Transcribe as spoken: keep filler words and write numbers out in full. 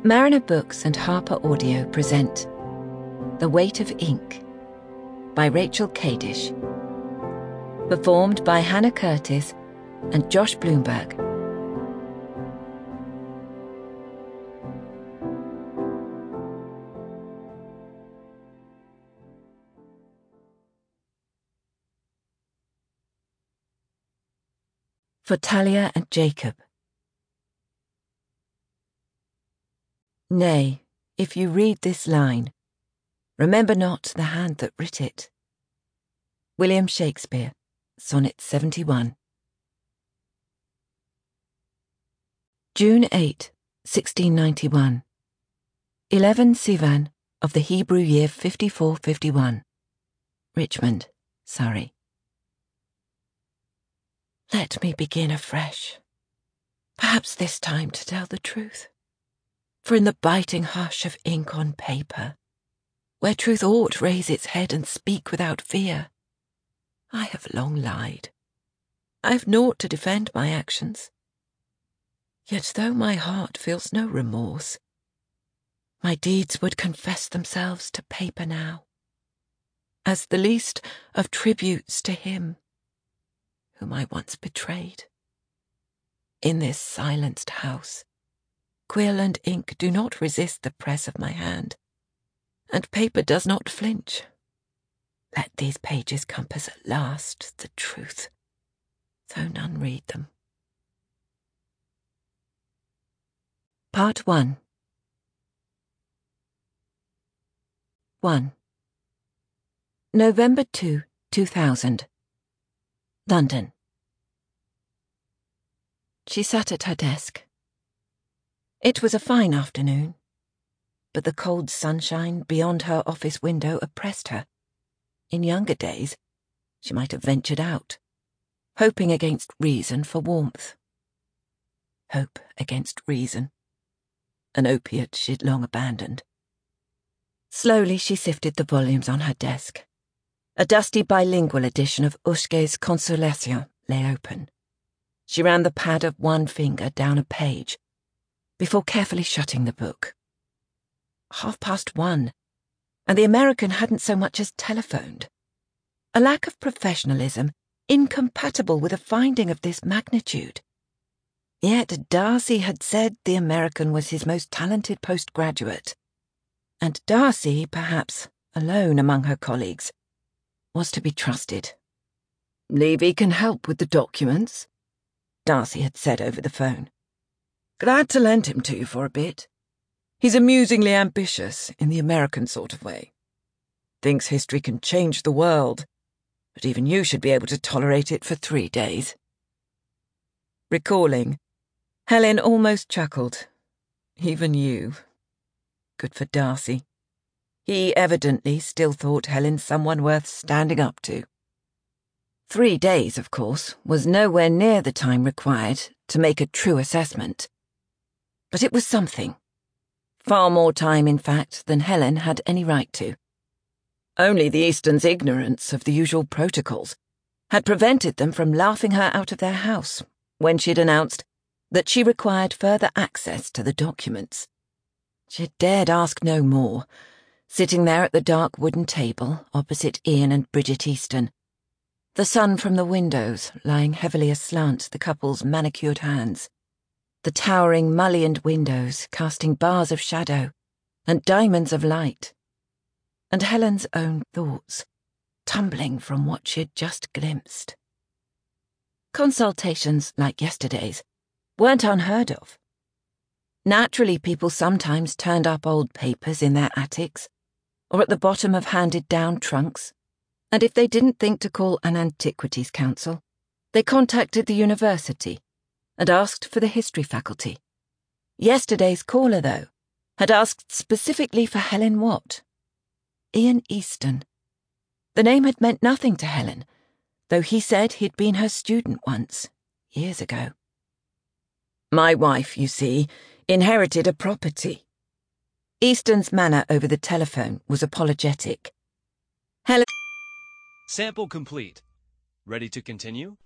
Mariner Books and Harper Audio present The Weight of Ink by Rachel Kadish, performed by Hannah Curtis and Josh Bloomberg. For Talia and Jacob. Nay, if you read this line, remember not the hand that writ it. William Shakespeare, Sonnet seventy-one. June eighth, sixteen ninety-one. eleven Sivan of the Hebrew year fifty-four fifty-one. Richmond, Surrey. Let me begin afresh, perhaps this time to tell the truth. For in the biting hush of ink on paper, where truth ought raise its head and speak without fear, I have long lied. I have naught to defend my actions. Yet though my heart feels no remorse, my deeds would confess themselves to paper now, as the least of tributes to him whom I once betrayed. In this silenced house, quill and ink do not resist the press of my hand, and paper does not flinch. Let these pages compass at last the truth, though none read them. Part one. one. November second, two thousand. London. She sat at her desk. It was a fine afternoon, but the cold sunshine beyond her office window oppressed her. In younger days, she might have ventured out, hoping against reason for warmth. Hope against reason, an opiate she'd long abandoned. Slowly she sifted the volumes on her desk. A dusty bilingual edition of Ushke's Consolation lay open. She ran the pad of one finger down a page before carefully shutting the book. Half past one, and the American hadn't so much as telephoned. A lack of professionalism incompatible with a finding of this magnitude. Yet Darcy had said the American was his most talented postgraduate, and Darcy, perhaps alone among her colleagues, was to be trusted. Levy can help with the documents, Darcy had said over the phone. Glad to lend him to you for a bit. He's amusingly ambitious in the American sort of way. Thinks history can change the world, but even you should be able to tolerate it for three days. Recalling, Helen almost chuckled. Even you. Good for Darcy. He evidently still thought Helen someone worth standing up to. Three days, of course, was nowhere near the time required to make a true assessment. But it was something. Far more time, in fact, than Helen had any right to. Only the Eastons' ignorance of the usual protocols had prevented them from laughing her out of their house when she'd announced that she required further access to the documents. She dared ask no more, sitting there at the dark wooden table opposite Ian and Bridget Easton, the sun from the windows lying heavily aslant the couple's manicured hands, the towering mullioned windows casting bars of shadow and diamonds of light, and Helen's own thoughts tumbling from what she had just glimpsed. Consultations like yesterday's weren't unheard of. Naturally, people sometimes turned up old papers in their attics or at the bottom of handed-down trunks, and if they didn't think to call an antiquities council, they contacted the university and asked for the history faculty. Yesterday's caller, though, had asked specifically for Helen Watt. Ian Easton. The name had meant nothing to Helen, though he said he'd been her student once, years ago. My wife, you see, inherited a property. Easton's manner over the telephone was apologetic. Helen... Sample complete. Ready to continue?